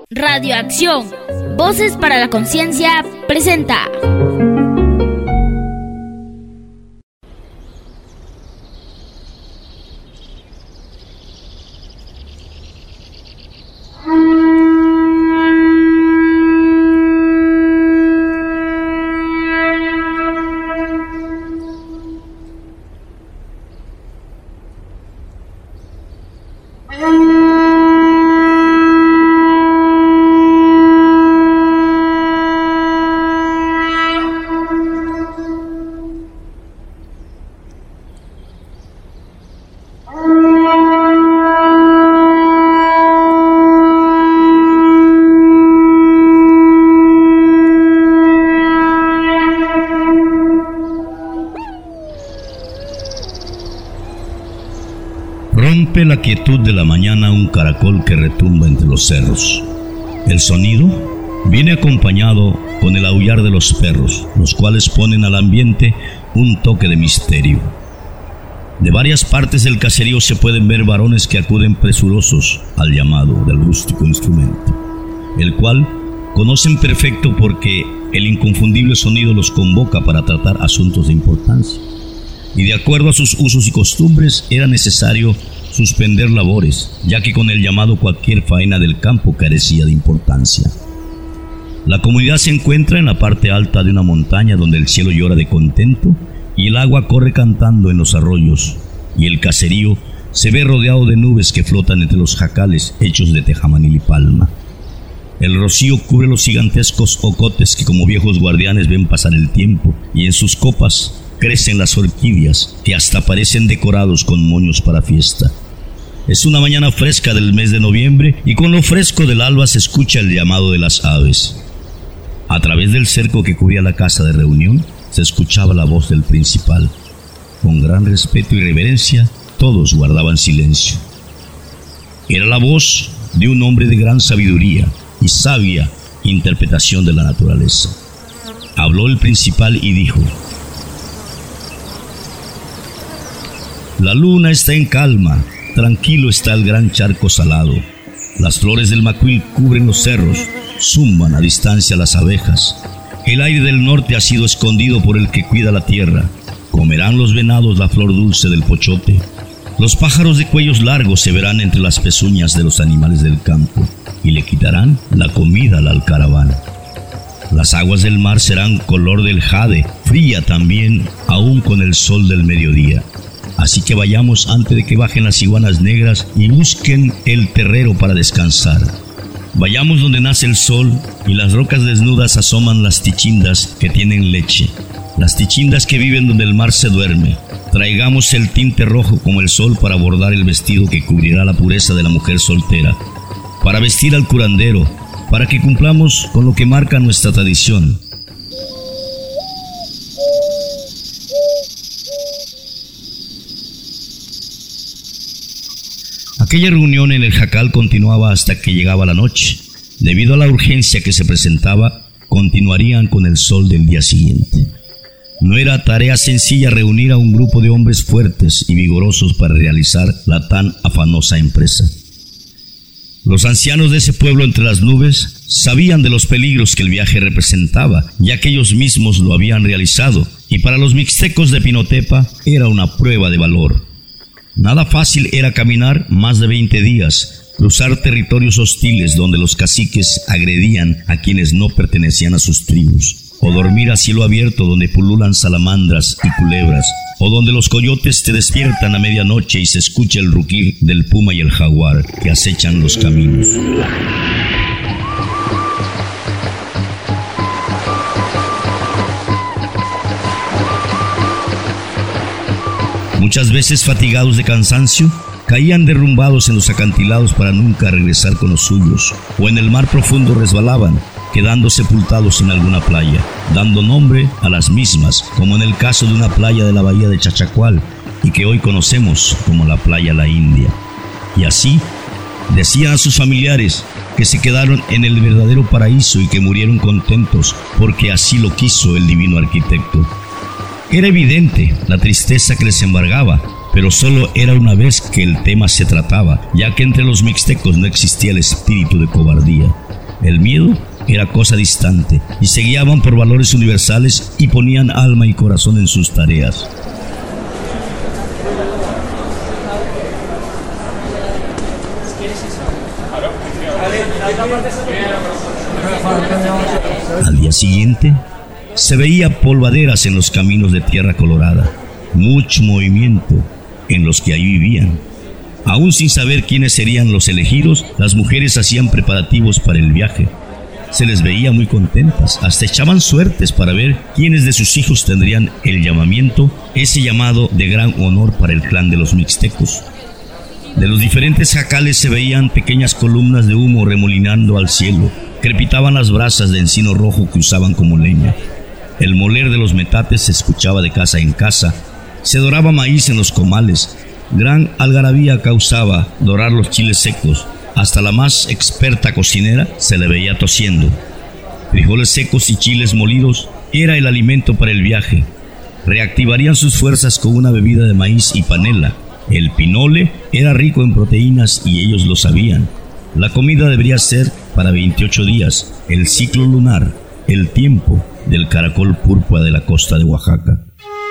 Radioacción, Voces para la Conciencia presenta. Rompe la quietud de la mañana un caracol que retumba entre los cerros. El sonido viene acompañado con el aullar de los perros, los cuales ponen al ambiente un toque de misterio. De varias partes del caserío se pueden ver varones que acuden presurosos al llamado del rústico instrumento, el cual conocen perfecto porque el inconfundible sonido los convoca para tratar asuntos de importancia. Y de acuerdo a sus usos y costumbres era necesario suspender labores, ya que con el llamado cualquier faena del campo carecía de importancia. La comunidad se encuentra en la parte alta de una montaña donde el cielo llora de contento y el agua corre cantando en los arroyos, y el caserío se ve rodeado de nubes que flotan entre los jacales hechos de tejamanil y palma. El rocío cubre los gigantescos ocotes que como viejos guardianes ven pasar el tiempo, y en sus copas crecen las orquídeas que hasta parecen decorados con moños para fiesta. Es una mañana fresca del mes de noviembre y con lo fresco del alba se escucha el llamado de las aves. A través del cerco que cubría la casa de reunión se escuchaba la voz del principal. Con gran respeto y reverencia todos guardaban silencio. Era la voz de un hombre de gran sabiduría y sabia interpretación de la naturaleza. Habló el principal y dijo: la luna está en calma, tranquilo está el gran charco salado. Las flores del macuil cubren los cerros, zumban a distancia las abejas. El aire del norte ha sido escondido por el que cuida la tierra. Comerán los venados la flor dulce del pochote. Los pájaros de cuellos largos se verán entre las pezuñas de los animales del campo y le quitarán la comida al alcaraván. Las aguas del mar serán color del jade, fría también, aún con el sol del mediodía. Así que vayamos antes de que bajen las iguanas negras y busquen el terrero para descansar. Vayamos donde nace el sol y las rocas desnudas asoman las tichindas que tienen leche, las tichindas que viven donde el mar se duerme. Traigamos el tinte rojo como el sol para bordar el vestido que cubrirá la pureza de la mujer soltera, para vestir al curandero, para que cumplamos con lo que marca nuestra tradición. Aquella reunión en el jacal continuaba hasta que llegaba la noche. Debido a la urgencia que se presentaba, continuarían con el sol del día siguiente. No era tarea sencilla reunir a un grupo de hombres fuertes y vigorosos para realizar la tan afanosa empresa. Los ancianos de ese pueblo entre las nubes sabían de los peligros que el viaje representaba, ya que ellos mismos lo habían realizado, y para los mixtecos de Pinotepa era una prueba de valor. Nada fácil era caminar más de 20 días, cruzar territorios hostiles donde los caciques agredían a quienes no pertenecían a sus tribus, o dormir a cielo abierto donde pululan salamandras y culebras, o donde los coyotes te despiertan a medianoche y se escucha el rugir del puma y el jaguar que acechan los caminos. Muchas veces, fatigados de cansancio, caían derrumbados en los acantilados para nunca regresar con los suyos, o en el mar profundo resbalaban, quedando sepultados en alguna playa, dando nombre a las mismas, como en el caso de una playa de la bahía de Chachacual, y que hoy conocemos como la playa La India. Y así, decían a sus familiares que se quedaron en el verdadero paraíso y que murieron contentos, porque así lo quiso el divino arquitecto. Era evidente la tristeza que les embargaba, pero solo era una vez que el tema se trataba, ya que entre los mixtecos no existía el espíritu de cobardía. El miedo era cosa distante y se guiaban por valores universales y ponían alma y corazón en sus tareas. Al día siguiente, se veía polvaderas en los caminos de tierra colorada, mucho movimiento en los que ahí vivían. Aún sin saber quiénes serían los elegidos, las mujeres hacían preparativos para el viaje. Se les veía muy contentas, hasta echaban suertes para ver quiénes de sus hijos tendrían el llamamiento, ese llamado de gran honor para el clan de los mixtecos. De los diferentes jacales se veían pequeñas columnas de humo remolinando al cielo, crepitaban las brasas de encino rojo que usaban como leña. El moler de los metates se escuchaba de casa en casa, se doraba maíz en los comales, gran algarabía causaba dorar los chiles secos, hasta la más experta cocinera se le veía tosiendo. Frijoles secos y chiles molidos era el alimento para el viaje. Reactivarían sus fuerzas con una bebida de maíz y panela. El pinole era rico en proteínas y ellos lo sabían. La comida debería ser para 28 días, el ciclo lunar, el tiempo del caracol púrpura de la costa de Oaxaca.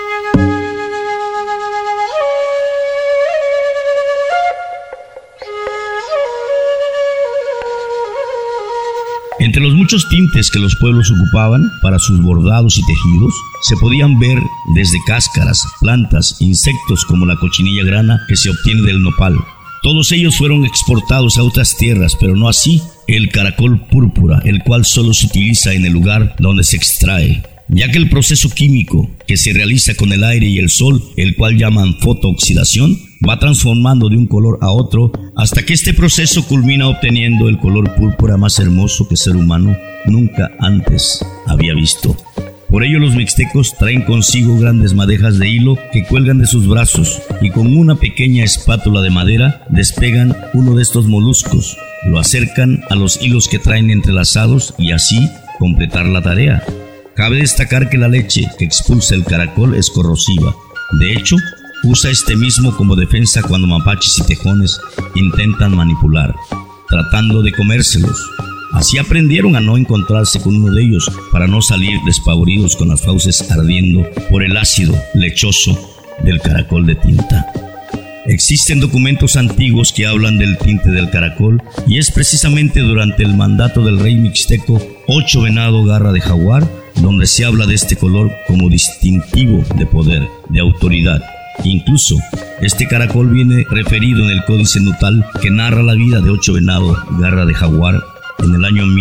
Entre los muchos tintes que los pueblos ocupaban para sus bordados y tejidos, se podían ver desde cáscaras, plantas, insectos como la cochinilla grana que se obtiene del nopal. Todos ellos fueron exportados a otras tierras, pero no así el caracol púrpura, el cual solo se utiliza en el lugar donde se extrae, ya que el proceso químico que se realiza con el aire y el sol, el cual llaman fotooxidación, va transformando de un color a otro hasta que este proceso culmina obteniendo el color púrpura más hermoso que el ser humano nunca antes había visto. Por ello los mixtecos traen consigo grandes madejas de hilo que cuelgan de sus brazos y con una pequeña espátula de madera despegan uno de estos moluscos, lo acercan a los hilos que traen entrelazados y así completar la tarea. Cabe destacar que la leche que expulsa el caracol es corrosiva. De hecho, usa este mismo como defensa cuando mapaches y tejones intentan manipular, tratando de comérselos. Así aprendieron a no encontrarse con uno de ellos para no salir despavoridos con las fauces ardiendo por el ácido lechoso del caracol de tinta. Existen documentos antiguos que hablan del tinte del caracol y es precisamente durante el mandato del rey mixteco 8 Venado Garra de Jaguar donde se habla de este color como distintivo de poder, de autoridad. Incluso, este caracol viene referido en el Códice Nutal que narra la vida de 8 Venado Garra de Jaguar en el año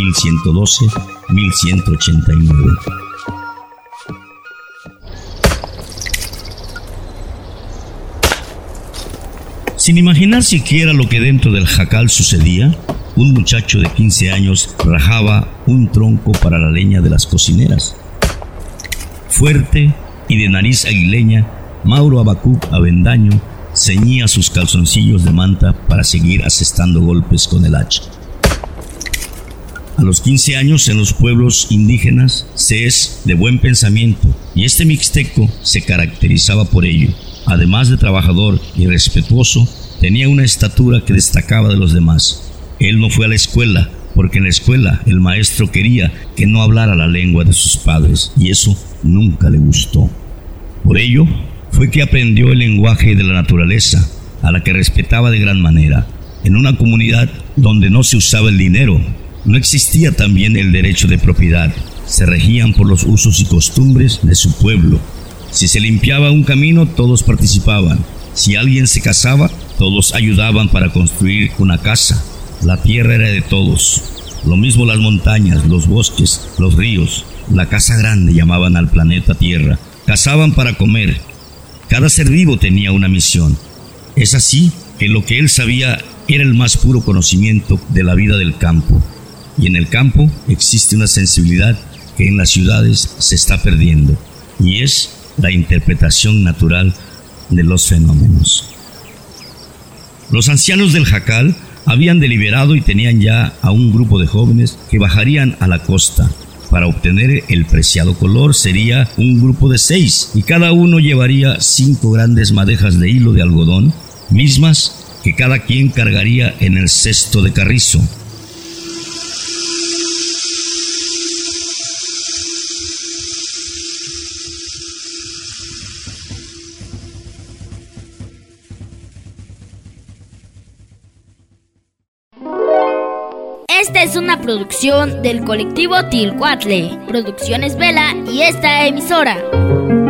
1112-1189. Sin imaginar siquiera lo que dentro del jacal sucedía, un muchacho de 15 años rajaba un tronco para la leña de las cocineras. Fuerte y de nariz aguileña, Mauro Abacuc Avendaño ceñía sus calzoncillos de manta para seguir asestando golpes con el hacha. A los 15 años en los pueblos indígenas se es de buen pensamiento y este mixteco se caracterizaba por ello. Además de trabajador y respetuoso, tenía una estatura que destacaba de los demás. Él no fue a la escuela, porque en la escuela el maestro quería que no hablara la lengua de sus padres, y eso nunca le gustó. Por ello, fue que aprendió el lenguaje de la naturaleza, a la que respetaba de gran manera. En una comunidad donde no se usaba el dinero, no existía también el derecho de propiedad. Se regían por los usos y costumbres de su pueblo. Si se limpiaba un camino, todos participaban. Si alguien se casaba, todos ayudaban para construir una casa. La tierra era de todos. Lo mismo las montañas, los bosques, los ríos. La casa grande llamaban al planeta Tierra. Cazaban para comer. Cada ser vivo tenía una misión. Es así que lo que él sabía era el más puro conocimiento de la vida del campo. Y en el campo existe una sensibilidad que en las ciudades se está perdiendo. Y es la interpretación natural de los fenómenos. Los ancianos del jacal habían deliberado y tenían ya a un grupo de jóvenes que bajarían a la costa. Para obtener el preciado color sería un grupo de 6 y cada uno llevaría 5 grandes madejas de hilo de algodón, mismas que cada quien cargaría en el cesto de carrizo. Esta es una producción del colectivo Tilcuatle, Producciones Vela y esta emisora.